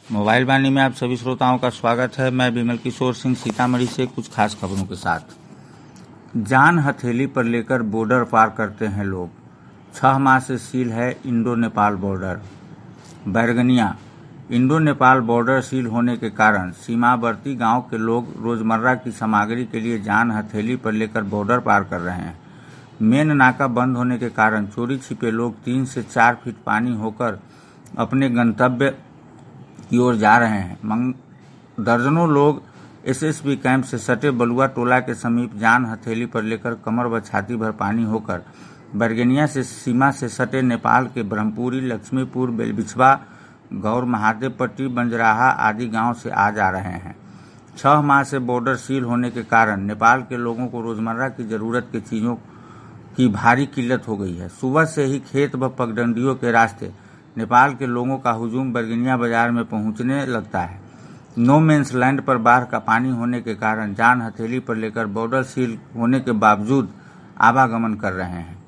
Mobile वाणी में आप सभी श्रोताओं का स्वागत है। मैं विमल किशोर सिंह सीतामढ़ी से कुछ खास खबरों के साथ। जान हथेली पर लेकर बॉर्डर पार करते हैं लोग। 6 माह से सील है Indo Nepal border. Bairgania. Indo Nepal border सील होने के कारण सीमावर्ती गांव के लोग रोजमर्रा की सामग्री के लिए जान हथेली पर लेकर बॉर्डर पार कर रहे हैं। मेन नाका बंद होने के कारण चोरी छिपे लोग 3 से 4 फीट पानी होकर अपने गंतव्य की ओर जा रहे हैं। दर्जनों लोग एसएसबी कैंप से सटे बलुआ टोला के समीप जान हथेली पर लेकर कमर व छाती भर पानी होकर बैरगनिया से सीमा से सटे नेपाल के ब्रह्मपुरी, लक्ष्मीपुर, बेलबिछवा, गौर महादेव पट्टी, बंजराहा आदि गांव से आ जा रहे हैं। 6 माह से बॉर्डर सील होने के कारण नेपाल के लोगों को रोजमर्रा की जरूरत की चीजों की भारी किल्लत हो गई है। सुबह से ही खेत व पगडंडियों के रास्ते नेपाल के लोगों का हुजूम बैरगनिया बाजार में पहुंचने लगता है। नो मेंस लैंड पर बाढ़ का पानी होने के कारण जान हथेली पर लेकर बॉर्डर सील होने के बावजूद आवागमन कर रहे हैं।